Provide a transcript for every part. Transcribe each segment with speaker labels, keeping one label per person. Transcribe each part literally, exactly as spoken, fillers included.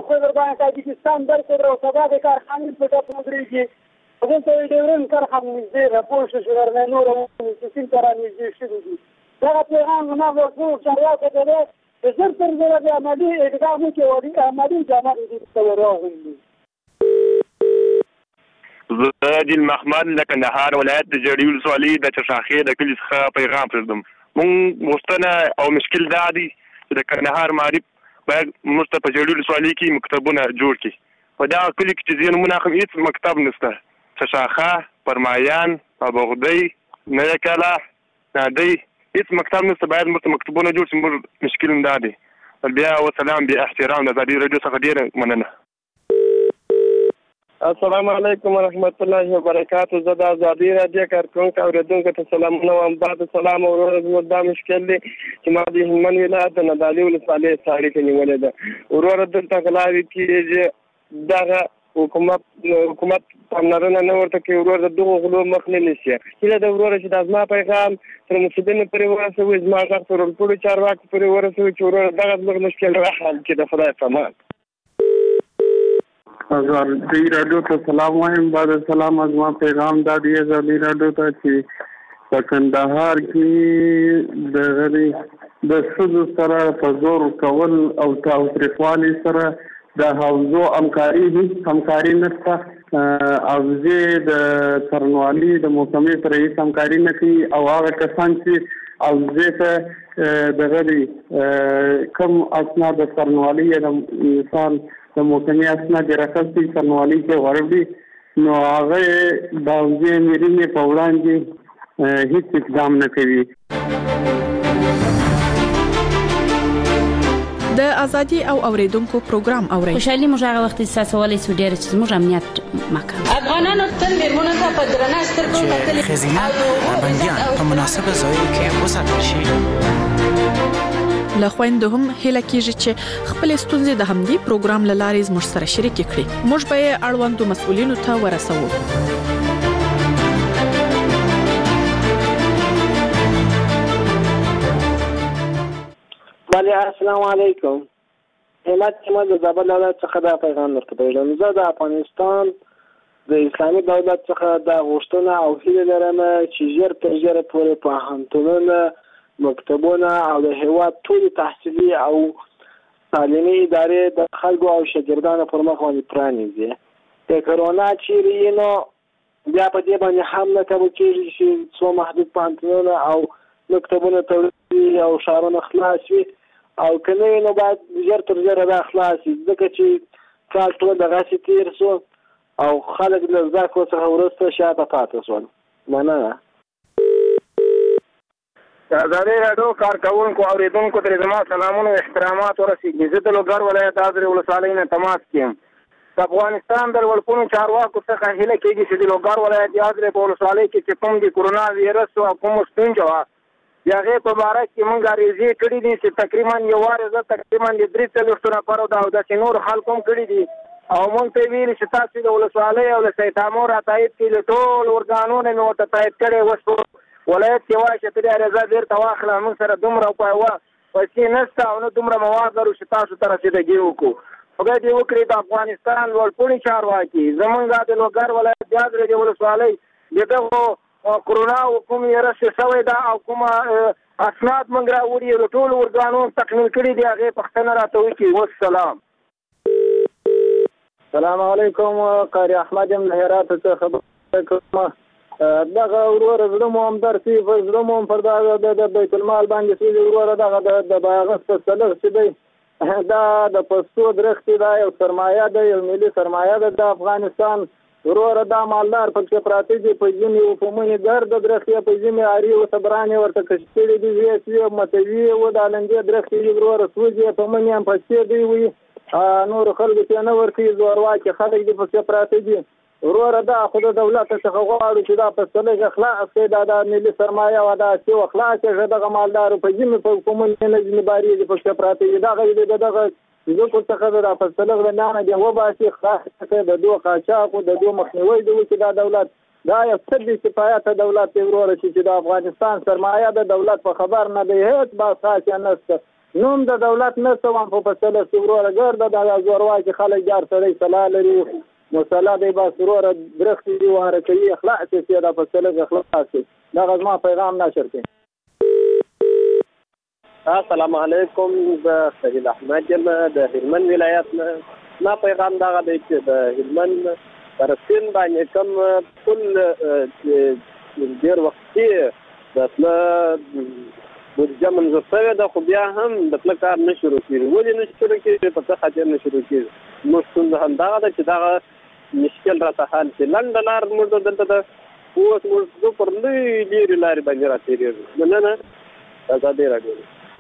Speaker 1: خو باندې تاجکستان در کړو سبا د کارخانې په ټاپ مدريږي دلته ډیورن کارخانه نږدې راپور شو چې ورنه نور سیستم تر نږدې شوی دی دا پیغام نه ورکو چې راځي ته زر تر زر د عملي اقدام کې وړي عملي جامه دي تورغلي
Speaker 2: زادل محمد لکه نهار ولایت د جړیول سوالي د چشاخې د کلی څخه پیغام پردم مون مستنه او مشکل دا دي چې د کندهار معرب باید مست په جړیول سوالي کې مکتبونه جوړ کړي په دا کلی کې چې زین مناخم هیڅ مکتب نشته چشاخه پرمایان ابوغدی نه کلا نادي هیڅ مکتب نشته باید مست مکتبونه جوړ شي مشکل دا دي بیا وسلام بیا احترام د دې رادیو څخه ډیر مننه
Speaker 3: السلام علیکم ورحمت الله وبرکاته زه د ازادي رادیو کارکونکو اوریدونکو ته سلامونه وایم بعد سلام او ورځ دا مشکل دی چې ما د هلمند ولایت نه دالي ولسوالۍ ساړې ته نیولې ده ورور دلته غلاوي کېږي دغه حکومت حکومت پاملرنه نه ورته کوي ورور دغه غلو مخ نه نیسي کله د ورور چې د ازما پیغام تر مسودینه پرې ورسوي زما غږ تر ټولو چارواکو پرې ورسوي چې ورور دغه مشکل راحل کړي د خدای په امان
Speaker 4: ازادي رادیو ته سلام وایم بعد سلام ازما پیغام دا دی ازادي رادیو ته چې په کندهار کې د غري د ښځو سره په زور کول او تاوتریخوالي سره د حوزو همکاري هیڅ همکاري نشته حوزې د څارنوالي د محکمې سره هیڅ همکاري نه کوي او هغه کسان چې حوزې ته د غري کم اسناد د څارنوالي د انسان د محکمې اسناد راکړي څارنوالي کې ورغلي نو هغه د حوزې مېرینې په وړاندې هیڅ اقدام نه کوي
Speaker 5: د ازادي او اوریدونکو پروګرام اوري
Speaker 6: خوشحالي موږ هغه وخت احساسولې سو ډېر چې موږ امنیت مکان
Speaker 7: افغانانو تل میرمنو ته په درنه سترګو کتلې
Speaker 8: خزینه بنديان په مناسبه ځای کې وساتل شي
Speaker 5: له خويندو هم هله کیږي چې خپل ستونزې د همدې پروګرام لارې زموږ سره شریک کړي موږ به اړوندو مسؤلینو ته ورسوو
Speaker 1: بله السلام علیکم همت ما د زابل ولایت څخه دا پیغام ورکوم زه د افغانستان د اسلامي دولت څخه د غوښتنه او هیله لرم چې ژر تر ژره پورې پوهنتونونه مکتبونه او د هیواد ټول تحصیلي او تعلیمي ادارې د خلکو او شاګردانو پر مخ باندې پرانیزي د کرونا چیرې نو بیا په دې باندې هم نه کوي چې څو محدود پوهنتونونه او مکتبونه تړلي او ښارونه خلاص وي او کنه نو باید ژر تر ژره دا خلاص وي ځکه چې کال ټول دغسې تېر شو او خلک له زده کړو څخه وروسته شاته پاتې شول مننه
Speaker 2: ازادي رادیو کارکونکو اوریدونکو ته زما سلامونه او احترامات ورسیږي زه د لوګر ولایت حاضر ولسوالۍ نه تماس کوم د افغانستان د ولکونو چارواکو څخه هیله کېږي چې د لوګر ولایت حاضر ولسوالۍ کې چې کوم د کورونا وایرس او کوم ستونزه وه د هغې په باره کې موږ عریضې کړي دي چې تقریبا یو وارې زه تقریبا د درې څلوېښتو نفرو او داسې نور خلکو هم کړي دي او موږ ته یې ویلي چې تاسو د ولسوالۍ او له سیتامو را تایید کړي له ټولو ارګانونو مې ورته تایید کړی وشو ولایت کې وایي چې ته دې عریضه بېرته واخله موږ سره دومره پیسې نشته او نه دومره مواد لرو چې تاسو ته رسېدګي وکړو خدای دې وکړي د افغانستان لوړپوړي چارواکي زموږ د لوګر ولایت د حاضرې د ولسوالۍ د دغو کرونا کوم ویرس شوی ده او کوم اسناد موږ راوړي د ټولو ارګانونو تکمیل کړي دي هغې پوښتنه راته وکړي والسلام
Speaker 1: السلام علیکم قاری احمد یم له هرات څخه خبرې کوم دغه وروره زړه مو همدرسي زړه مو هم پر دغه د بیت المال باندې سوي وروره دغه د باغس په سلغ چې دی دا د پښتو درختې دا یو سرمایه ده یو ملي سرمایه ده د افغانستان وروره دا مالدار پکې پراته دي په ځینې عفومونې ګرد درختې په ځینې عاري او صبرانې ورته کش کړي دي ویسوي متوي و د لنګې درختې دي وروره سوځي په منې هم پسې دی وي نور خلکو ته نه ورکوي زورواکي خلک دي پکې پراته دي وروره دا خو د دولت څخه غواړو چې دا په سلګ اخلاص کړي دا د ملي سرمایه او دا چې اخلاص کړي دغه مالدار په ځینې په کومونې نه ځنباري دي پکې پراته دي دغه دغه ذکر څخه د فصلغ نه نه دی و باسي خاصه د دوه قاچاق او د دوه مخنیوي د وکړه د دولت دا یو څه دي چې پایات دولت وروره چې د افغانستان سرمایه د دولت په خبر نه دی هیڅ با خاصه نشته نوم د دولت نه سوم په فصله وروره ګرده د زورواکي خلک جار سړی سلا لري نو سلا دی بس وروره درختې دي وهره کوي اخلاص یې دا فصله اخلاص دی دغه زما پیغام نشر کړي.
Speaker 3: السلام علیکم د سهیل احمد یم د هلمند ولایت نه. ما پیغام دغه دی چې د هلمند پر سیند باندې کوم ټول ډېر وختي د تله بودجه منظور شوې ده خو بیا هم د تله کار نه شروع کېږي. ولې نه شروع کېږي؟ په څه خاطر نه شروع کېږي؟ زموږ ستونزه همدغه ده چې دغه مشکل راته حل شي. لنډه لار زموږ دلته ده اوس موږ زه پر لوی لرې لارې باندې راتېرېږو. مننه. ازادي راډیو.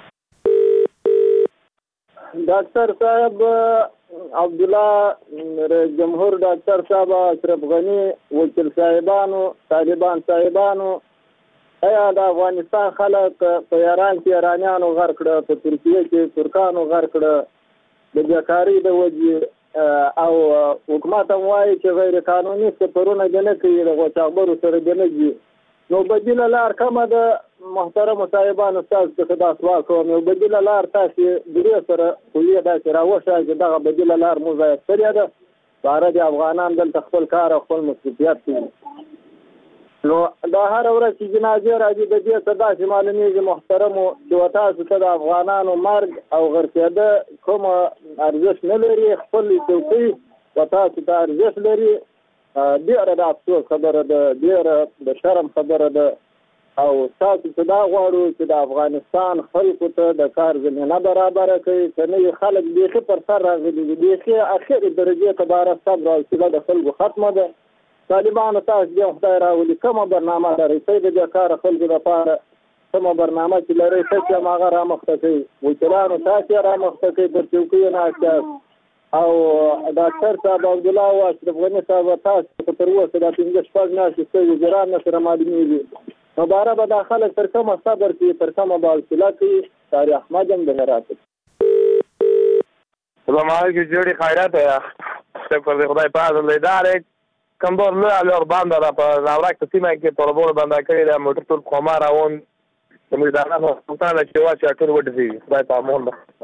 Speaker 1: ډاکټر صاحب عبدالله رئیس جمهور ډاکټر صاحب اشرف غني وکیل صاحبانو طالبان صاحبانو ایا د افغانستان خلک په ایران کې ایرانیانو غر کړه په ترکیه کې ترکانو غر کړه د بیکارۍ د وجې او حکومت هم وایي چې غیر قانوني سفرونه دې نه کوي د غوڅاخبرو سره دې نه ځي نو بدیله لار کومه ده محترمو صاحبانو ستاسو څخه دا سوال کوم یو بدیله لار تاسې درې سره خویې داسې راوښایي چې دغه بدیله لار مو ضایع کړې ده باره د افغانان دلته خپل کار او خپل مصروفیت کوي نو دا هره ورځ چې جنازې راځي د دې څه داسې معلومیږي محترمو چې و تاسو ته د افغانانو مرګ او غرقېده کومه ارزښت نه لري خپل چوکۍ و تاسو ته ارزښت لري ډېره د افسوس خبره ده ډېره د شرم خبره ده او تاسو ته دا غواړو چې د افغانستان خلکو ته د کار زمینه برابره کوي که نه وي خلک بیخي پر سر راغلي دي بیخي اخرې درجې ته باره صبر او حوصله د خلکو ختمه ده طالبانو تاسو بیا خدای راولي کومه برنامه لرئ څه د بیکاره خلکو لپاره کومه برنامه چې لرئ تاسو هم هغه رامخته کوئ وکیلانو تاسو یې رامخته کوئ پر چوکیو ناست یاست او ډاکټر صاحب عبدالله او اشرف غني صاحب تاسو تر اوسه دا پنځه شپږ میاشتې ستاسو وزیران نه سره معلومېږي نو باره به دا خلک تر کومه صبر کوي تر کومه به حوصله کوي طارق احمد هم د هرات.
Speaker 2: سلام علیکم جوړې خیرات شکر دی خدای پاک لیدار کمبور له لور باندې را په راوړک په سیمه کې طلبونه باندې کړی د موټر ټول قومه راون د میدان په څنګه چې واچ ټول وډځي خدای پاک مون.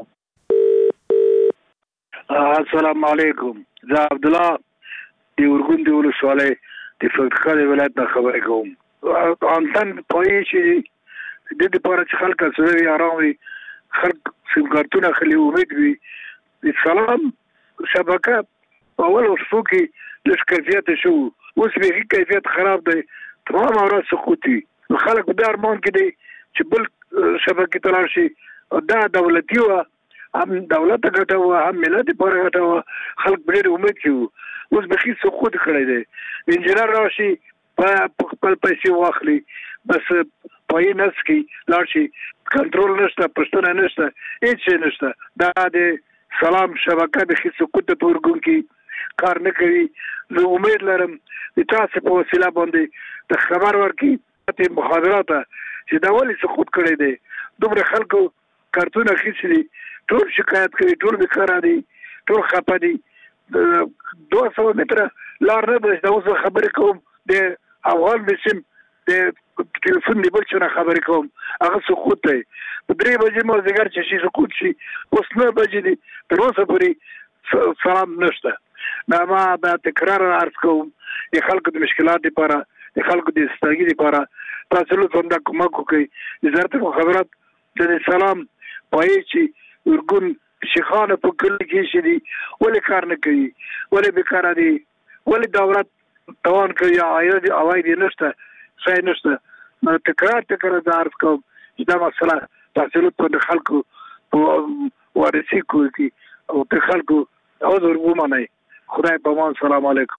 Speaker 9: السلام علیکم زه عبدالله د ورګون د ولسوالۍ د فقط ولایت نه خبرې کوم. انتن پوهې چې د دې لپاره چې خلک سره آرام وي خلک سیم کارتونه خلي امید وي د سلام شبکه اول وسو کې د کیفیت شو اوس به کیفیت خراب دی تمام اورا سقوطي خلک په دارمان کې دي چې بل شبکه تلل شي دا دولتي و هم دولت ګټه و هم ملت پر ګټه و خلک ډېر امید کوي اوس به هیڅ سقوط کړی دی انجنیر راشي په خپل پیسې واخلي بس پای نس کې لاړ شي کنټرول نشته پښتنه نشته هیڅ نشته دا د سلام شبکه به هیڅ سقوط په ورګون کې کار نه کوي. زه امید لرم د تاسو په وسیله باندې د خبر ورکړي ته محاضرات چې دا ولې سقوط کړی دی دومره خلکو کارتونه خېسلي ټول شکایت کوي ټول بیکاره دي ټول خپه دي دوه سوه متره لار نه ده دا اوس خبرې کوم د افغان بسم د ټلیفون دی بل څه خبرې کوم هغه سقوط دی په درې بجې مازدیګر چې شي سقوط شي اوس نه بجې دي تر اوسه پورې سلام نشته. دا ما دا تکرار عرض کوم د خلکو د مشکلات لپاره د خلکو د استاګي لپاره تاسو له څنګه کومک کوي وزارت خبرات د سلام پای چې ورګون شيخانه په کلی کې شي دي ولې کار نه کوي ولې بیکاره دي ولې دولت توان کوي عاید عواید نشته څه نشته نو تکرار تکرار عرض کوم دا مسله تاسو له خلکو ورسې کوي او د خلکو حضور ومني خدای په امان. سلام علیکم.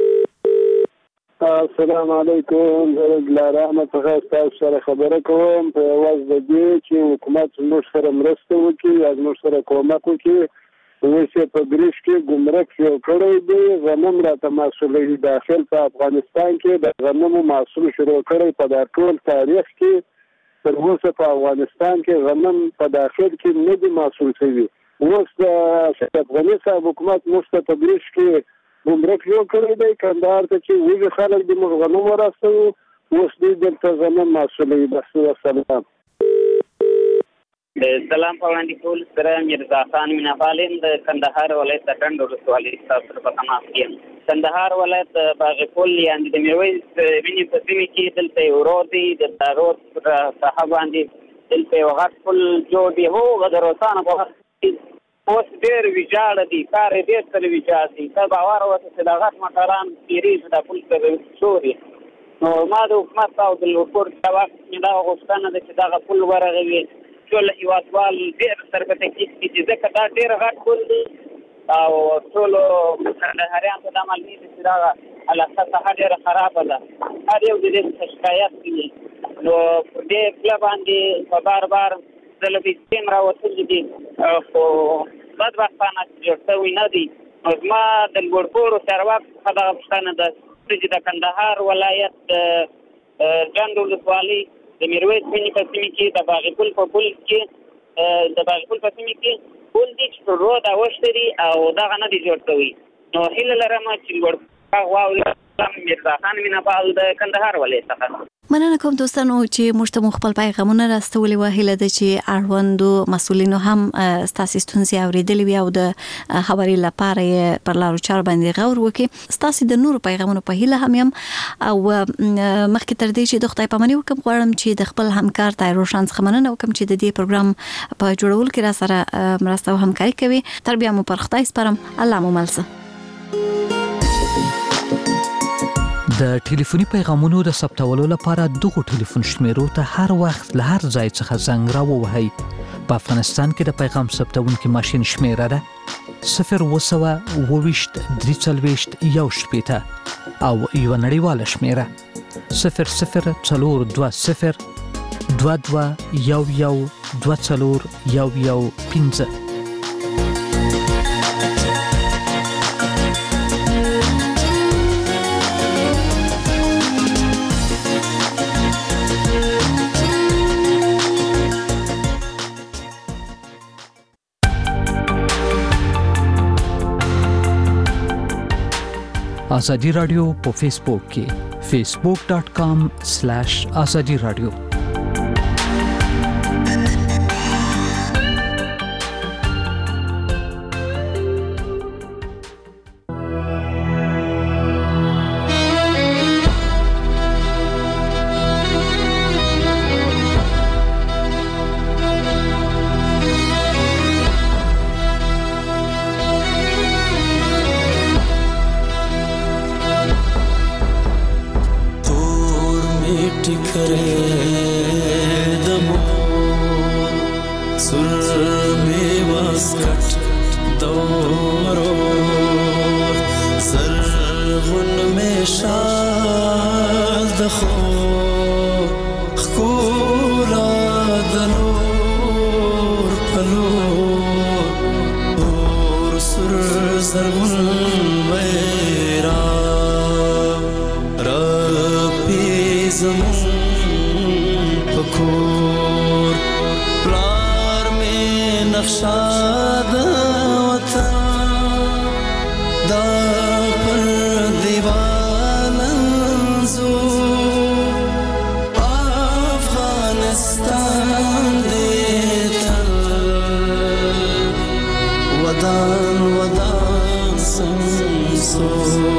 Speaker 3: السلام علیکم زه رحمت الله تاسو سره خبرې کوم په واز د دې چې حکومت موږ سره مرسته وکړي از موږ سره کومک وکړي وایي په ګریش کې ګمرک یو کړی دی غنم راته مسولې داخل په افغانستان کې د غنمو محصول شروع کړی په دا ټول تاریخ کې تر اوسه په افغانستان کې غنم په داخل کې نه دي محصول شوي. اوس د اشرف غني صاحب حکومت موږ ته په ګریش کې ګمرک یو کړی دی کندهار ته چې ویږي خلک د موږ غنم ورسوي اوس دې دلته غنم محصولوي. بس وسلام.
Speaker 10: سلام په وړاندې کول سره میرزا خان میناپالین د کندهار ولایت د ډنډ ولسوالۍ تاسو په تماس کې کندهار ولایت باغپل یعنې د میرویس ویني په سیمه کې دلته یو روډ دی د دارود ساحه باندې دلته یو غټ پل جوړ دی هغه د روسانو په وخت کې اوس ډېر ویجاړ دي کار یې ډېر سره ویجاړ دي ته باور وکړه چې د غټ موټران تېرېږي دا پل سره شوري نو ما د حکومت او د لوړپوړ ځواک نه دا غوښتنه ده چې دغه پل ورغوي ټول هیوادوال ډېر سره په تکلیف کې دي ځکه دا ډېر غټ پل دی او ټولو کندهاریانو ته دا معلومي ده چې دغه علاقه څخه ډېره خرابه ده هر یو د دې څخه شکایت کوي نو په دې پله باندې په بار بار د لوبیستیم راوتلي دي خو بدبختانه جوړ شوي نه دي نو زما د لوړپوړو چارواکو څخه دغه پوښتنه ده چې د کندهار ولایت ډنډ ولسوالۍ د میرویس ویني په سیمه کې د باغپل په پل کې د باغپل په سیمه کې پل دی چې رود اوښتري او دغه نه دي جوړ شوي نو هیله لرم چې لوړ واوري میرزا خان میناپال د کندهار ولایت څخه
Speaker 11: مننه کوم دوستانو چې موږ ته خپل پیغامونه راستولي و هیله ده چې اړوندو مسؤلینو هم ستاسو ستونزې اوریدلې وي او د خبرې لپاره پر لارو چارو باندې غور وکړي ستاسو د نورو پیغامونو په هیله هم یم او مخکې تر دې چې د خدای پامنۍ وکم غواړم چې د خپل همکار تای روشن څخه مننه وکم چې د دې پروګرام په جوړولو کې را سره مرسته او همکاري کوي تر بیا مو پر خدای سپارم الله مو ملسه
Speaker 12: د ټلیفوني پیغامونو د ثبتولو لپاره دغه ټلیفون شمیرو ته هر وخت له هر ځای څخه زنګ راووهئ. په افغانستان کې د پیغام ثبتونکي ماشین شمیره ده صفر وسوه اوويشت درې څلوېښت یو شپېته او یو نړیواله شمیره صفر صفر څلور دوه صفر دوه دوه یو یو دوه څلور یو یو پنځه. آزادی رادیو په فیسبوک کې facebook dot com slash azadi radio
Speaker 13: ودان ودان سنسو